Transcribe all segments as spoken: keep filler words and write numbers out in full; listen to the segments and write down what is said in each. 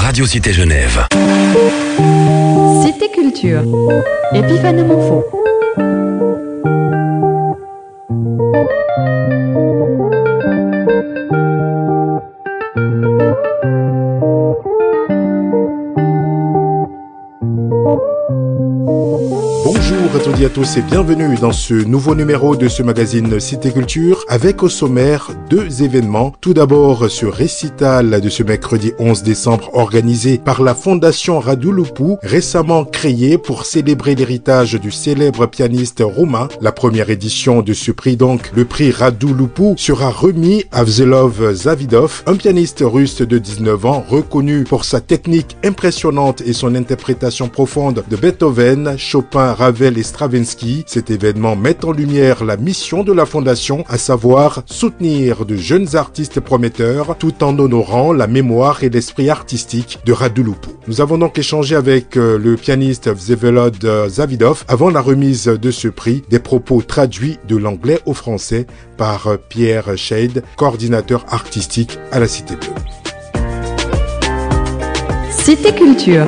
Radio Cité Genève. Cité Culture. Épiphanement faux. Bonjour à toutes et à tous et bienvenue dans ce nouveau numéro de ce magazine Cité Culture avec au sommaire deux événements. Tout d'abord ce récital de ce mercredi onze décembre organisé par la Fondation Radu Lupu, récemment créée pour célébrer l'héritage du célèbre pianiste roumain. La première édition de ce prix, donc le prix Radu Lupu, sera remis à Vselov Zavidov, un pianiste russe de dix-neuf ans reconnu pour sa technique impressionnante et son interprétation profonde de Beethoven, Chopin, Ravel et Stravinsky. Cet événement met en lumière la mission de la Fondation, à savoir soutenir de jeunes artistes prometteurs tout en honorant la mémoire et l'esprit artistique de Radu Lupu. Nous avons donc échangé avec euh, le pianiste Vselov Zavidov avant la remise de ce prix, des propos traduits de l'anglais au français par euh, Pierre Shade, coordinateur artistique à la Cité Bleue. Cité Culture.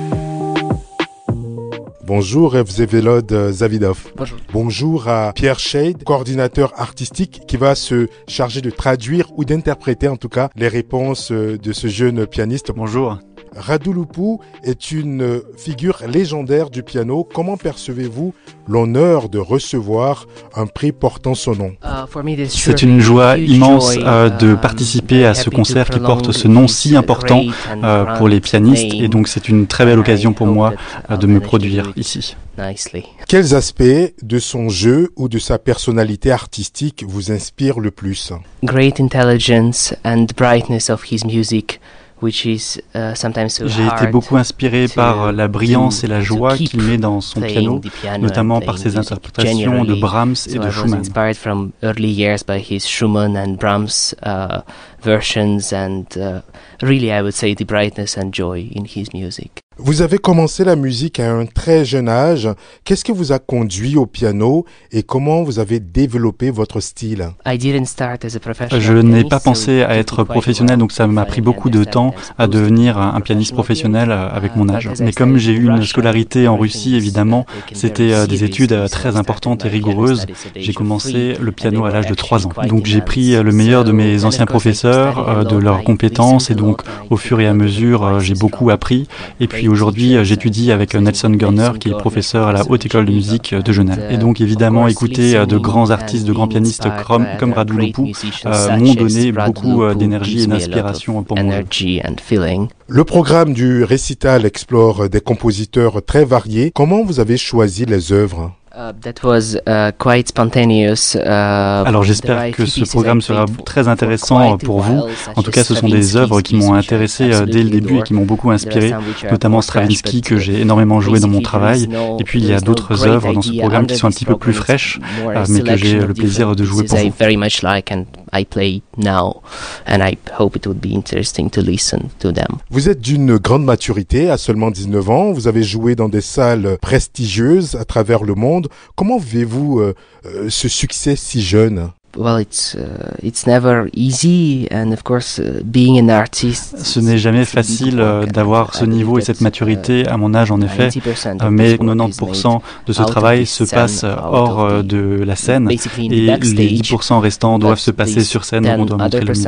Bonjour Vselov Zavidov. Bonjour. Bonjour à Pierre Shade, coordinateur artistique qui va se charger de traduire ou d'interpréter en tout cas les réponses de ce jeune pianiste. Bonjour. Radu Lupu est une figure légendaire du piano. Comment percevez-vous l'honneur de recevoir un prix portant son nom? C'est une joie immense euh, de participer à ce concert qui porte ce nom si important euh, pour les pianistes, et donc c'est une très belle occasion pour moi euh, de me produire ici. Quels aspects de son jeu ou de sa personnalité artistique vous inspirent le plus? Great intelligence and brightness of his music. Which is, uh, sometimes so J'ai été beaucoup inspiré par la brillance et la joie qu'il met dans son piano, notamment par ses interprétations de Brahms et so de I was Schumann. inspired from early years by his Schumann and Brahms uh, versions, and uh, really I would say the brightness and joy in his music. Vous avez commencé la musique à un très jeune âge. Qu'est-ce qui vous a conduit au piano et comment vous avez développé votre style? I didn't start as a professional Je n'ai pas pianist, pensé so à it être took quite a professionnel, while donc ça m'a to pris finally beaucoup de temps understand à that I was devenir supposed to un be pianiste professionnel avec mon âge. Uh, but Mais as I comme j'ai studied eu une Russian, scolarité en everything Russie, is, évidemment, uh, taken c'était very euh, des études seriously, euh, so I très started importantes et my piano rigoureuses. studies at the J'ai age of commencé three, le and piano they à were l'âge de trois ans. actually Donc quite j'ai pris intense. euh, le meilleur de So, mes and anciens of course I professeurs, studied euh, a de lot, leurs I compétences, et listened a donc lot, I au fur et à took a lot of mesure, euh, j'ai advices beaucoup from appris. Et puis great aujourd'hui, euh, teachers, j'étudie avec euh, Nelson Görner, qui est professeur à la Haute École de musique euh, de Genève. Et donc évidemment, écouter euh, de grands artistes, de grands pianistes comme, comme Radu Lupu euh, m'ont donné beaucoup euh, d'énergie et d'inspiration pour mon jeu. Le programme du récital explore des compositeurs très variés. Comment vous avez choisi les œuvres? Uh, that was, uh, quite spontaneous. Uh, Alors j'espère que ce programme sera très intéressant pour vous. En tout cas, ce sont des œuvres qui m'ont intéressé euh, dès le début et qui m'ont beaucoup inspiré, notamment Stravinsky, que j'ai énormément joué dans mon travail. Et puis il y a d'autres œuvres dans ce programme qui sont un petit peu plus fraîches, euh, mais que j'ai le plaisir de jouer pour vous. I play now, and I hope it would be interesting to listen to them. Vous êtes d'une grande maturité, à seulement dix-neuf ans. Vous avez joué dans des salles prestigieuses à travers le monde. Comment vivez-vous euh, euh, ce succès si jeune? Well, it's uh, it's never easy, and of course, uh, being an artist. Ce n'est jamais facile euh, d'avoir ce niveau et cette maturité à mon âge, en effet, euh, mais quatre-vingt-dix pour cent de ce travail se passe hors euh, de la scène, et les dix pour cent restants doivent se passer sur scène où on doit montrer le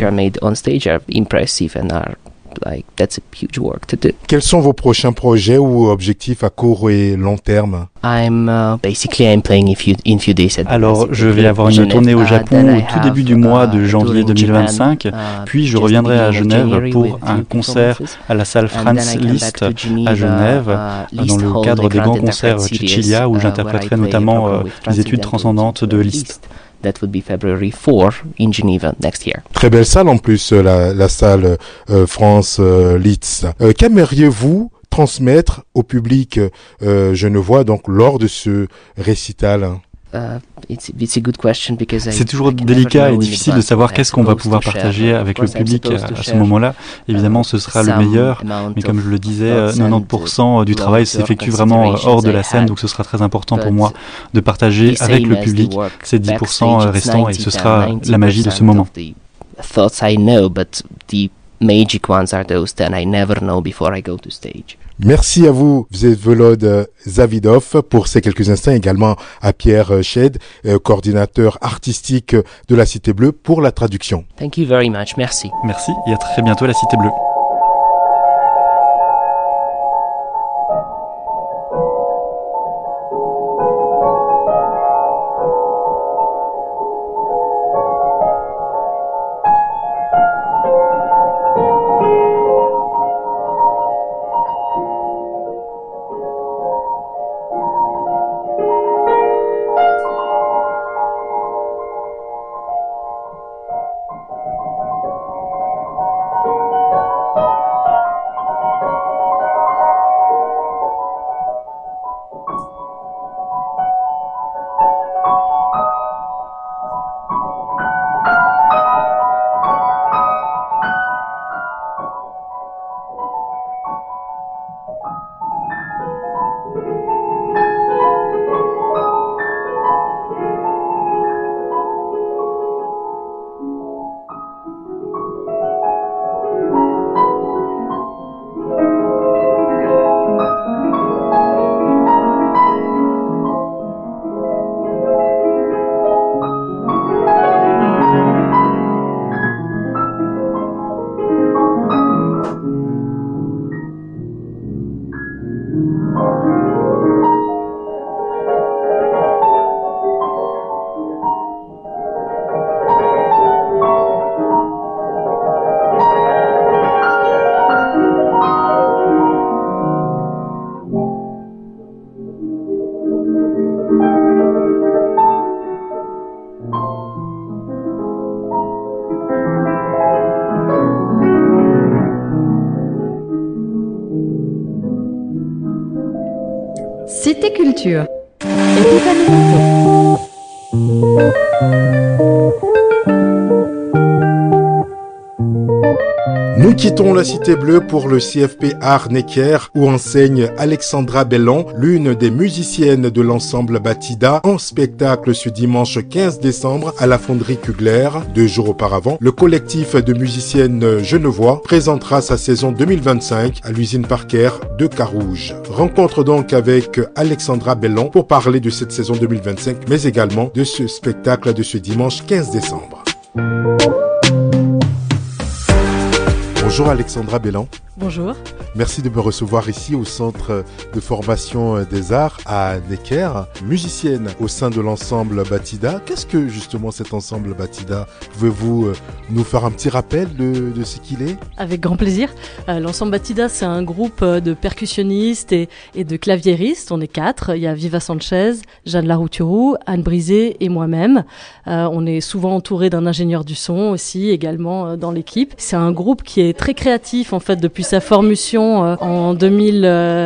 mieux. Like, that's a huge work to do. Quels sont vos prochains projets ou objectifs à court et long terme? I'm uh, basically I'm playing in few, in few days. Alors, je vais avoir une tournée au Japon au tout début du mois de janvier deux mille vingt-cinq, puis je reviendrai à Genève pour un concert à la salle Franz Liszt à Genève, dans le cadre des grands concerts Cecilia, où j'interpréterai notamment euh, les études transcendantes de Liszt. That would be February fourth in Geneva next year. Très belle salle en plus, la, la salle euh, France euh, Liszt. Euh, qu'aimeriez-vous transmettre au public euh, genevois donc lors de ce récital? Uh, it's, it's a good question because I, C'est toujours délicat et difficile de savoir qu'est-ce qu'on va pouvoir partager avec le public à, à ce moment-là. Évidemment, ce sera le meilleur, mais comme je le disais, quatre-vingt-dix pour cent du travail s'effectue vraiment hors de la scène, donc ce sera très important pour moi de partager avec le public ces dix pour cent restants, et ce sera la magie de ce moment. magic ones are those that I never know before I go to stage. Merci à vous, Vsevolod Zavidov, pour ces quelques instants, également à Pierre Sched, coordinateur artistique de la Cité Bleue, pour la traduction. Thank you very much. Merci. Merci et à très bientôt à la Cité Bleue. Cité Culture. Épiphanomorpho. Nous quittons la Cité Bleue pour le C F P Art Necker où enseigne Alexandra Bellon, l'une des musiciennes de l'ensemble Batida, en spectacle ce dimanche quinze décembre à la Fonderie Kugler. Deux jours auparavant, le collectif de musiciennes genevois présentera sa saison deux mille vingt-cinq à l'usine Parker de Carouge. Rencontre donc avec Alexandra Bellon pour parler de cette saison deux mille vingt-cinq, mais également de ce spectacle de ce dimanche quinze décembre. Bonjour Alexandra Bellon. Bonjour. Merci de me recevoir ici au Centre de formation des arts à Necker. Musicienne au sein de l'ensemble Batida. Qu'est-ce que justement cet ensemble Batida? Pouvez-vous nous faire un petit rappel de, de ce qu'il est? Avec grand plaisir. Euh, l'ensemble Batida, c'est un groupe de percussionnistes et, et de claviéristes. On est quatre. Il y a Viva Sanchez, Jeanne Larouturou, Anne Brisé et moi-même. Euh, on est souvent entouré d'un ingénieur du son aussi, également euh, dans l'équipe. C'est un groupe qui est très créatif en fait depuis sa formation euh, en deux mille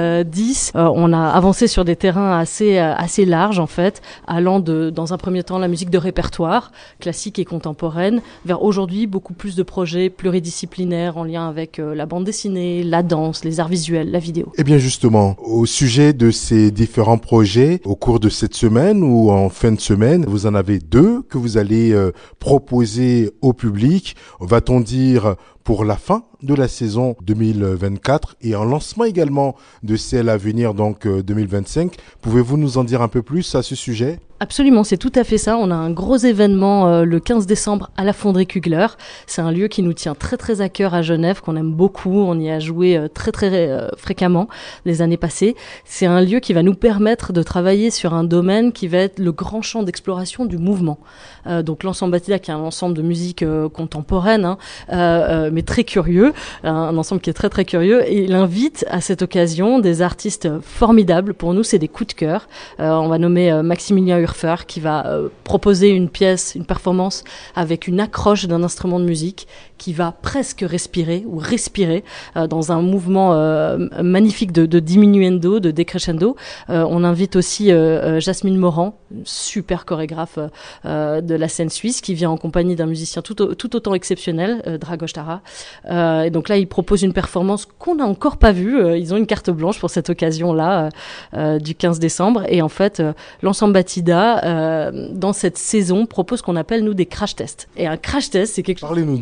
dix. Euh, on a avancé sur des terrains assez euh, assez larges en fait, allant de dans un premier temps la musique de répertoire classique et contemporaine vers aujourd'hui beaucoup plus de projets pluridisciplinaires en lien avec euh, la bande dessinée, la danse, les arts visuels, la vidéo. Eh bien justement, au sujet de ces différents projets, au cours de cette semaine ou en fin de semaine, vous en avez deux que vous allez euh, proposer au public. Va-t-on dire pour la fin de la saison deux mille vingt-quatre et en lancement également de celle à venir, donc euh, deux mille vingt-cinq. Pouvez-vous nous en dire un peu plus à ce sujet ? Absolument, c'est tout à fait ça. On a un gros événement euh, le quinze décembre à la Fonderie Kugler. C'est un lieu qui nous tient très très à cœur à Genève, qu'on aime beaucoup. On y a joué euh, très très euh, fréquemment les années passées. C'est un lieu qui va nous permettre de travailler sur un domaine qui va être le grand champ d'exploration du mouvement. Euh, donc l'ensemble Batida, qui est un ensemble de musique euh, contemporaine, hein, euh, euh, mais très curieux, un ensemble qui est très très curieux. Et il invite à cette occasion des artistes formidables. Pour nous, c'est des coups de cœur. Euh, on va nommer euh, Maximilien qui va euh, proposer une pièce, une performance avec une accroche d'un instrument de musique qui va presque respirer ou respirer euh, dans un mouvement euh, magnifique de, de diminuendo, de décrescendo. Euh, on invite aussi euh, Jasmine Morand, super chorégraphe euh, de la scène suisse, qui vient en compagnie d'un musicien tout, tout autant exceptionnel, euh, Dragoș Tara. Euh, et donc là, il propose une performance qu'on n'a encore pas vue. Euh, ils ont une carte blanche pour cette occasion-là euh, euh, du quinze décembre. Et en fait, euh, l'ensemble Batida Euh, dans cette saison propose ce qu'on appelle nous des crash tests. Et un crash test, c'est quelque chose. Parlez-nous de ce crash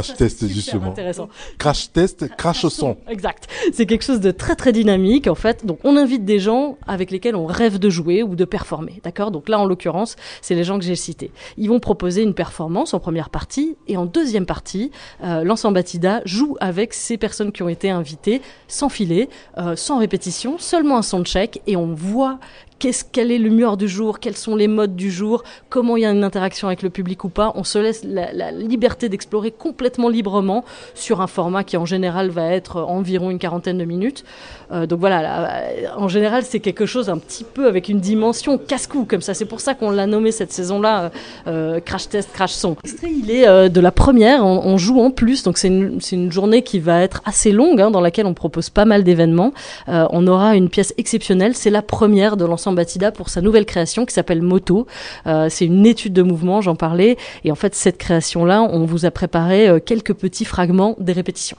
crash ça, test justement. Intéressant. Crash test, crash au son. Exact. C'est quelque chose de très très dynamique en fait. Donc on invite des gens avec lesquels on rêve de jouer ou de performer, d'accord ? Donc là en l'occurrence, c'est les gens que j'ai cités. Ils vont proposer une performance en première partie et en deuxième partie, euh, l'ensemble Batida joue avec ces personnes qui ont été invitées sans filet, euh, sans répétition, seulement un soundcheck et on voit Qu'est-ce, quel est l'humeur du jour, quels sont les modes du jour, comment il y a une interaction avec le public ou pas. On se laisse la, la liberté d'explorer complètement librement sur un format qui en général va être environ une quarantaine de minutes. Euh, donc voilà, là, en général c'est quelque chose un petit peu avec une dimension casse-cou comme ça. C'est pour ça qu'on l'a nommé cette saison-là euh, Crash Test, Crash Son. Il est euh, de la première, on, on joue en plus, donc c'est une, c'est une journée qui va être assez longue, hein, dans laquelle on propose pas mal d'événements. Euh, on aura une pièce exceptionnelle, c'est la première de l'ensemble Batida pour sa nouvelle création qui s'appelle Moto. Euh, c'est une étude de mouvement, j'en parlais. Et en fait, cette création-là, on vous a préparé euh, quelques petits fragments des répétitions.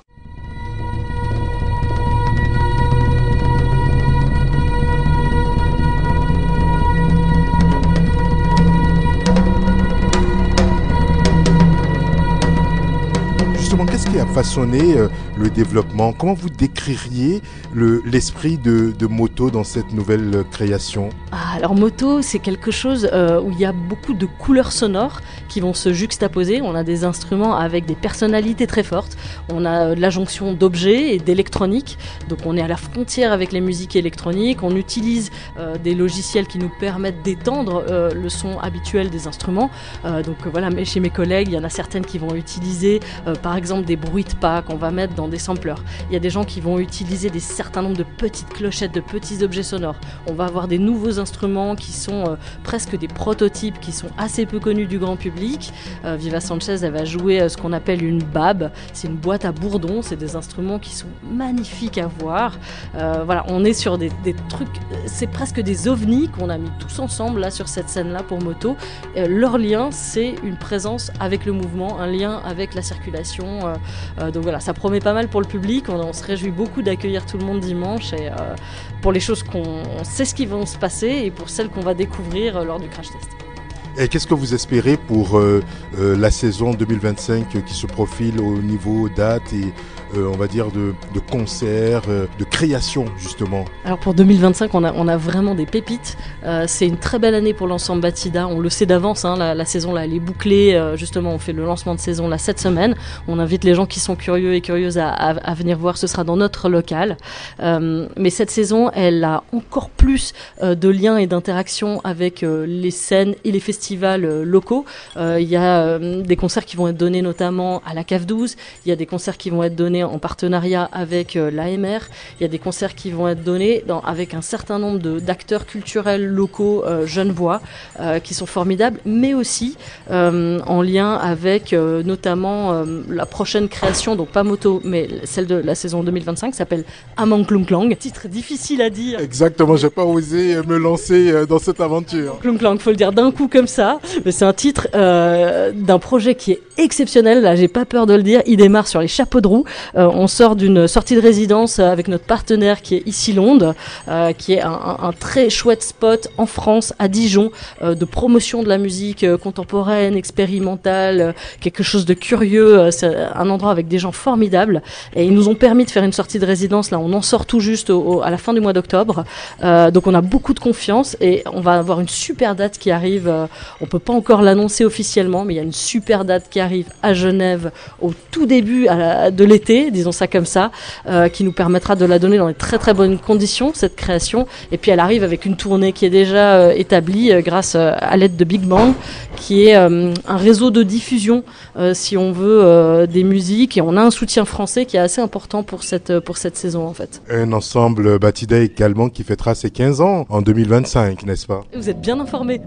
Justement, qu'est-ce qui a façonné euh, le développement ? Comment vous décririez le, l'esprit de, de Moto dans cette nouvelle euh, création ? Ah, alors Moto, c'est quelque chose euh, où il y a beaucoup de couleurs sonores qui vont se juxtaposer. On a des instruments avec des personnalités très fortes. On a euh, de la jonction d'objets et d'électronique. Donc on est à la frontière avec les musiques électroniques. On utilise euh, des logiciels qui nous permettent d'étendre euh, le son habituel des instruments. Euh, donc euh, voilà, mais chez mes collègues, il y en a certaines qui vont utiliser euh, par exemple des bruits de pas qu'on va mettre dans des sampleurs. Il y a des gens qui vont utiliser des certains nombres de petites clochettes, de petits objets sonores. On va avoir des nouveaux instruments qui sont euh, presque des prototypes qui sont assez peu connus du grand public. Euh, Viva Sanchez, elle va jouer euh, ce qu'on appelle une B A B. C'est une boîte à bourdons. C'est des instruments qui sont magnifiques à voir. Euh, voilà, on est sur des, des trucs, c'est presque des ovnis qu'on a mis tous ensemble là sur cette scène-là pour Moto. Euh, leur lien, c'est une présence avec le mouvement, un lien avec la circulation. Euh, euh, donc voilà, ça promet pas mal pour le public. On, on se réjouit beaucoup d'accueillir tout le monde dimanche et euh, pour les choses qu'on on sait ce qui va se passer et pour celles qu'on va découvrir euh, lors du crash test. Et qu'est-ce que vous espérez pour euh, euh, la saison deux mille vingt-cinq qui se profile au niveau date et euh, on va dire de, de concerts, euh, de création justement? Alors pour deux mille vingt-cinq, on a, on a vraiment des pépites. Euh, c'est une très belle année pour l'ensemble Batida. On le sait d'avance, hein, la, la saison là, elle est bouclée. Euh, justement, on fait le lancement de saison là cette semaine. On invite les gens qui sont curieux et curieuses à, à, à venir voir. Ce sera dans notre local. Euh, mais cette saison, elle a encore plus euh, de liens et d'interactions avec euh, les scènes et les festivals euh, locaux. Il euh, y a euh, des concerts qui vont être donnés notamment à la C A V douze. Il y a des concerts qui vont être donnés en partenariat avec euh, l'A M R. Il y a des concerts qui vont être donnés dans, avec un certain nombre de, d'acteurs culturels locaux euh, genevois euh, qui sont formidables, mais aussi euh, en lien avec euh, notamment euh, la prochaine création, donc pas Moto, mais celle de la saison deux mille vingt-cinq, qui s'appelle Amang Klung Klang. Titre difficile à dire. Exactement, j'ai pas osé me lancer dans cette aventure. Klung Klang, faut le dire d'un coup comme ça, mais c'est un titre euh, d'un projet qui est exceptionnel. Là, j'ai pas peur de le dire. Il démarre sur les chapeaux de roue. Euh, on sort d'une sortie de résidence avec notre partenaire qui est ici Londres, euh, qui est un, un, un très chouette spot en France, à Dijon, euh, de promotion de la musique euh, contemporaine, expérimentale, euh, quelque chose de curieux. Euh, c'est un endroit avec des gens formidables. Et ils nous ont permis de faire une sortie de résidence. Là, on en sort tout juste au, au, à la fin du mois d'octobre. Euh, donc, on a beaucoup de confiance et on va avoir une super date qui arrive. Euh, on peut pas encore l'annoncer officiellement, mais il y a une super date qui arrive à Genève au tout début à la, de l'été, disons ça comme ça, euh, qui nous permettra de la donner dans de très très bonnes conditions, cette création. Et puis elle arrive avec une tournée qui est déjà euh, établie euh, grâce euh, à l'aide de Big Bang, qui est euh, un réseau de diffusion, euh, si on veut, euh, des musiques. Et on a un soutien français qui est assez important pour cette, pour cette saison en fait. Un ensemble Batida également qui fêtera ses quinze ans en deux mille vingt-cinq, n'est-ce pas? Vous êtes bien informés.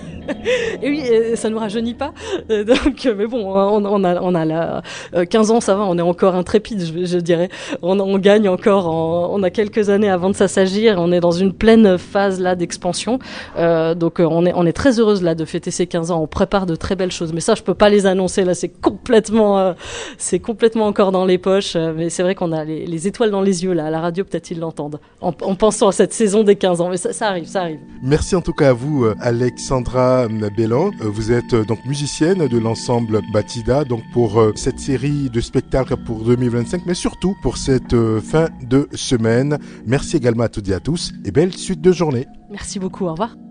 Et oui, ça nous rajeunit pas. Donc, mais bon, on, on a, on a la, quinze ans, ça va, on est encore intrépide, je, je dirais. On, on gagne encore, en, on a quelques années avant de s'assagir. On est dans une pleine phase là d'expansion. Euh, donc, on est, on est très heureuse là de fêter ces quinze ans. On prépare de très belles choses, mais ça, je peux pas les annoncer là. C'est complètement, euh, c'est complètement encore dans les poches. Mais c'est vrai qu'on a les, les étoiles dans les yeux là. À la radio, peut-être ils l'entendent en, en pensant à cette saison des quinze ans. Mais ça, ça arrive, ça arrive. Merci en tout cas à vous, Alexandra Batida Bellan. Vous êtes donc musicienne de l'ensemble Batida, donc pour cette série de spectacles pour deux mille vingt-cinq, mais surtout pour cette fin de semaine. Merci également à toutes et à tous et belle suite de journée. Merci beaucoup, au revoir.